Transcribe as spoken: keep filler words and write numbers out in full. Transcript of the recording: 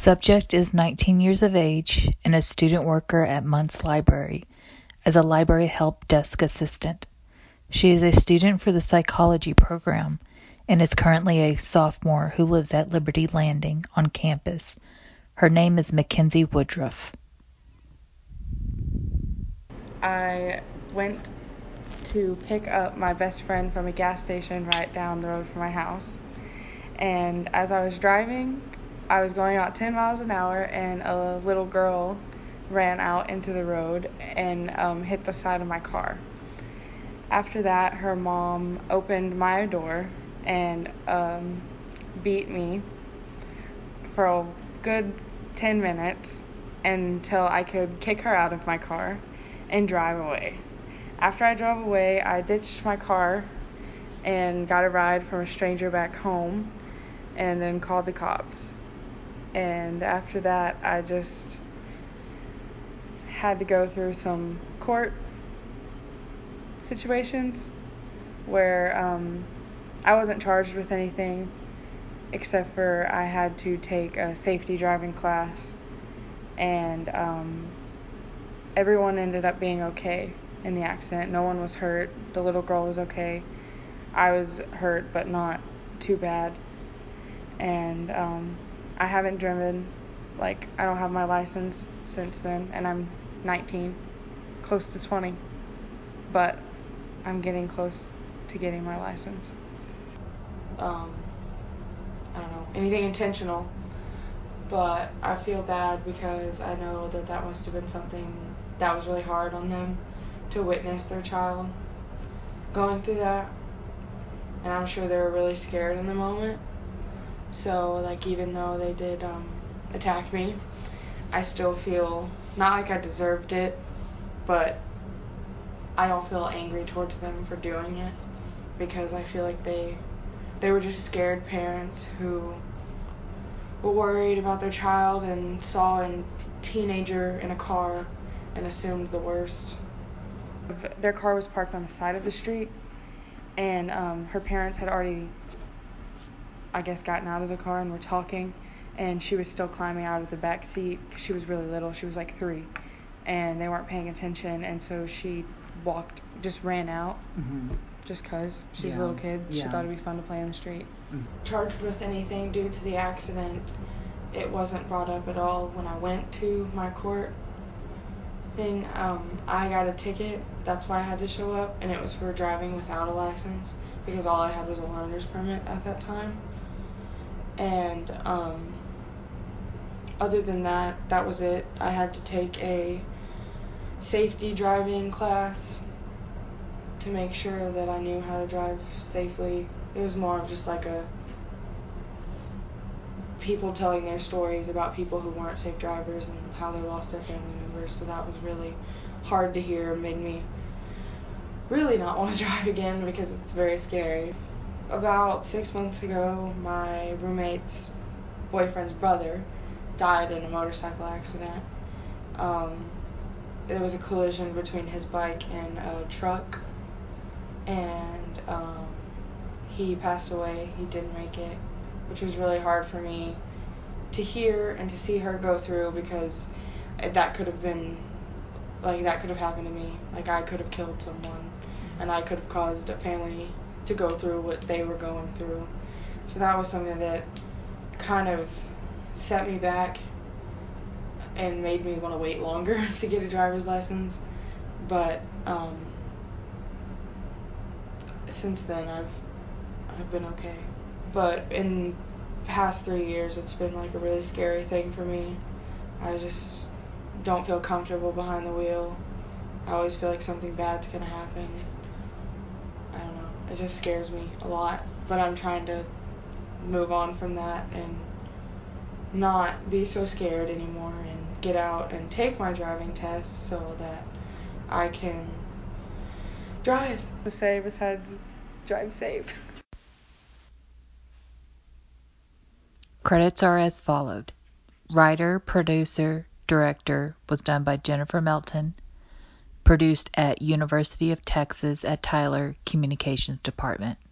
Subject is nineteen years of age and a student worker at Muntz Library as a library help desk assistant. She is a student for the psychology program and is currently a sophomore who lives at Liberty Landing on campus. Her name is Mackenzie Woodruff. I went to pick up my best friend from a gas station right down the road from my house. And as I was driving, I was going about ten miles an hour, and a little girl ran out into the road and um, hit the side of my car. After that, her mom opened my door and um, beat me for a good ten minutes until I could kick her out of my car and drive away. After I drove away, I ditched my car and got a ride from a stranger back home and then called the cops. And after that, I just had to go through some court situations where um, I wasn't charged with anything except for I had to take a safety driving class, and um, everyone ended up being okay in the accident. No one was hurt. The little girl was okay. I was hurt, but not too bad. And um, I haven't driven, like, I don't have my license since then, and I'm nineteen, close to twenty, but I'm getting close to getting my license. Um, I don't know, anything intentional, but I feel bad because I know that that must have been something that was really hard on them to witness their child going through that, and I'm sure they were really scared in the moment. So, like, even though they did um, attack me, I still feel, not like I deserved it, but I don't feel angry towards them for doing it, because I feel like they they were just scared parents who were worried about their child and saw a teenager in a car and assumed the worst. Their car was parked on the side of the street, and um, her parents had already, I guess, gotten out of the car and were talking, and she was still climbing out of the back seat because she was really little. She was like three, and they weren't paying attention, and so she walked, just ran out, mm-hmm. just because she's yeah. a little kid. Yeah. She thought it'd be fun to play in the street. Mm-hmm. Charged with anything due to the accident, it wasn't brought up at all when I went to my court thing. Um, I got a ticket, that's why I had to show up, and it was for driving without a license, because all I had was a learner's permit at that time. And um, other than that, that was it. I had to take a safety driving class to make sure that I knew how to drive safely. It was more of just like a people telling their stories about people who weren't safe drivers and how they lost their family members, so that was really hard to hear and made me really not want to drive again because it's very scary. About six months ago, my roommate's boyfriend's brother died in a motorcycle accident. Um, there was a collision between his bike and a truck, and um, he passed away. He didn't make it, which was really hard for me to hear and to see her go through, because that could have been, like, that could have happened to me. Like, I could have killed someone, and I could have caused a family to go through what they were going through. So that was something that kind of set me back and made me want to wait longer to get a driver's license. But um, since then, I've I've been okay. But in the past three years, it's been like a really scary thing for me. I just don't feel comfortable behind the wheel. I always feel like something bad's gonna happen. I don't know. It just scares me a lot. But I'm trying to move on from that and not be so scared anymore and get out and take my driving test so that I can drive. To say besides drive safe. Credits are as followed. Writer, producer, director was done by Jennifer Melton. Produced at University of Texas at Tyler Communications Department.